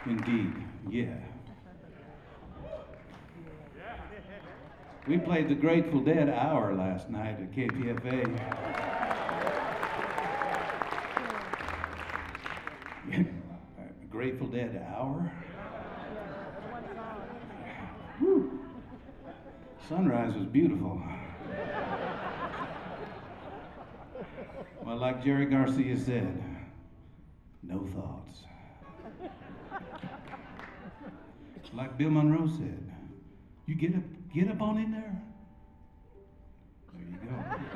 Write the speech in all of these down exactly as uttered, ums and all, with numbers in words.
Indeed, yeah. We played the Grateful Dead Hour last night at K P F A. Grateful Dead Hour? Woo. Sunrise was beautiful. Well, like Jerry Garcia said, no thoughts. Like Bill Monroe said, you get up, get up on in there. There you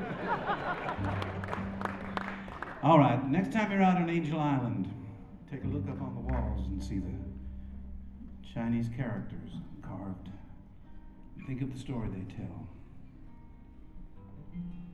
go. All right, next time you're out on Angel Island, take a look up on the walls and see the Chinese characters carved. Think of the story they tell.